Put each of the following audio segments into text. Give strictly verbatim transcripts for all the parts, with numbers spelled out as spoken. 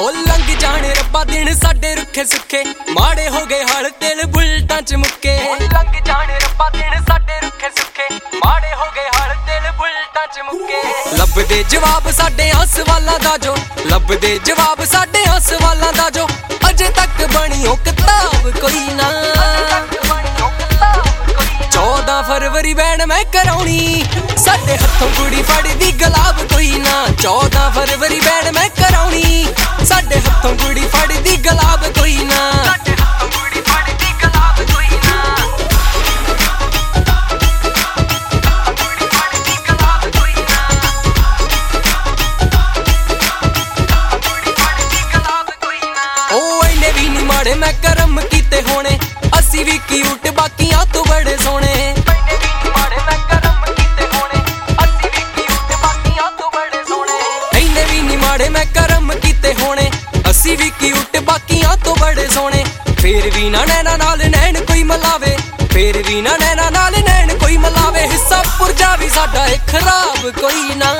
ओ लंघ जाने रब्बा दिन साडे रुखे सुखे माड़े हो गए हल दिल बुलटां च मुक्के लंघ जाने रब्बा दिन साडे रुखे सुखे माड़े हो गए हल दिल बुलटां च मुक्के लभदे जवाब साडे सवालां दा जो लभदे जवाब साडे सवालां दा जो अजे तक बनी ओ किताब कोई ना चौदह फरवरी बैन मैं कराउनी साडे हत्थों कुड़ी फड़दी गुलाब कोई ना चौदह फरवरी बैन मैं कराउनी साडे हत्थों कुड़ी फड़दी गुलाब कोई ना माड़े मैं करम कीते होने असी भी क्यूट बाकियां तो बड़े सोने माड़े मैं करम कीते होने असी भी क्यूट बाकियां तो बड़े सोने इन्ने भी नहीं माड़े मैं करम कीते होने असी भी क्यूट बाकियां तो बड़े सोने फिर भी ना नैना नाल नैन कोई मलावे फिर भी ना नैना नाल नैन कोई मलावे हिस्सा पुरजा भी साडा खराब कोई ना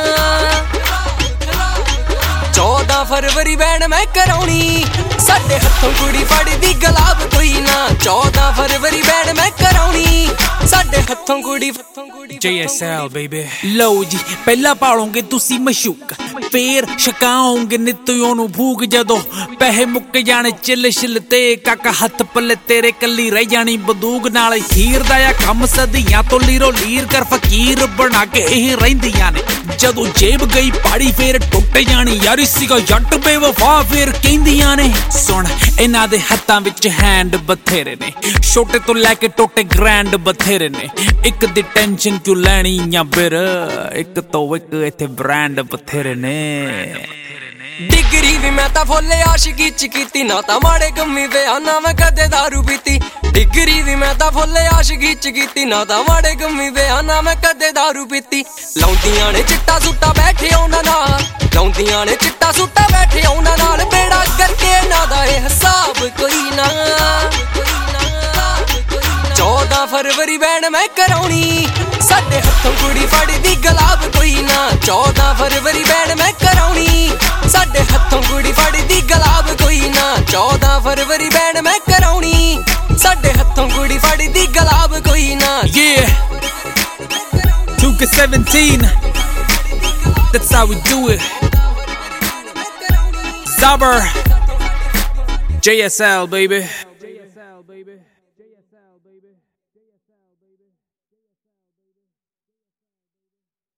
चौदह फरवरी बैन मैं कराउनी साडे हत्थों कुड़ी फड़दी गुलाब कोई ना चौदह फरवरी बैन मैं कराउनी साडे हत्थों कुड़ी J S L baby ਲਓ ਜੀ ਪਹਿਲਾਂ ਪਾਲੋਗੇ ਤੁਸੀਂ ਮਸ਼ੂਕ ਫੇਰ ਛਕਾਓਗੇ ਨਿੱਤਿਓ ਨੂੰ ਭੂਕ ਜਦੋਂ ਪੈਸੇ ਮੁੱਕ ਜਾਣੇ ਚਿੱਲ ਛਿੱਲ ਤੇ ਕਾਕਾ ਹੱਥ ਪੱਲੇ ਤੇਰੇ ਕੱਲੀ ਰਹਿ ਜਾਣੀ ਬੰਦੂਕ ਨਾਲ ਹੀਰ ਦਾ ਆ ਕੰਮ ਸਦੀਆਂ ਤੋਂ ਲੀਰੋ ਲੀਰ ਕਰ ਫਕੀਰ ਬਣਾ ਕੇ ਇਹ ਰਹਿੰਦੀਆਂ ਨੇ ਜਦੋਂ ਜੇਬ ਗਈ ਪਾੜੀ ਫੇਰ ਟੁੱਟ ਜਾਣੀ ਯਾਰੀ ਸੀਗਾ ਜੱਟ ਬੇਵਫਾ ਫੇਰ ਕਹਿੰਦੀਆਂ ਨੇ ਸੁਣ ਇਹਨਾਂ ਦੇ ਹੱਥਾਂ ਵਿੱਚ ਹੈਂਡ ਬਥੇਰੇ ਨੇ ਛੋਟੇ ਤੋਂ ਲੈ ਕੇ ਟੋਟੇ ਗ੍ਰੈਂਡ ਬਥੇਰੇ ਨੇ ਇੱਕ ਦੀ ਟੈਨਸ਼ਨ ਕਿਉਂ ਲੈਣੀ ਜਾਂ ਬਿਰ ਇੱਕ ਤੋਂ ਇੱਕ ਇੱਥੇ ਬ੍ਰਾਂਡ ਬਥੇਰੇ ਨੇ डिग्री भी मैं ता फुल आशिकी च कीती ना ता माड़े गम्मी पिया ना मैं कदे दारू पीती डिग्री भी मैं ता फुल आशिकी च कीती ना ता माड़े गम्मी पिया ना मैं कदे दारू पीती लाउंदियां ने चिट्टा सुट्टा बैठे उन्हां नाल लाउंदियां ने चिट्टा सुट्टा बैठे उन्हां नाल बेड़ा करके ना दा ए हिसाब कोई ना चौदह फरवरी बैन मैं कराउनी साडे हत्थों कुड़ी फड़दी गुलाब कोई ना चौदह फरवरी बैन मैं कराउनी साडे हत्थों कुड़ी फड़दी गुलाब कोई ना चौदह फरवरी बैन मैं कराउनी साडे हत्थों कुड़ी फड़दी गुलाब कोई ना yeah two K seventeen that's how we do it Zaber J S L baby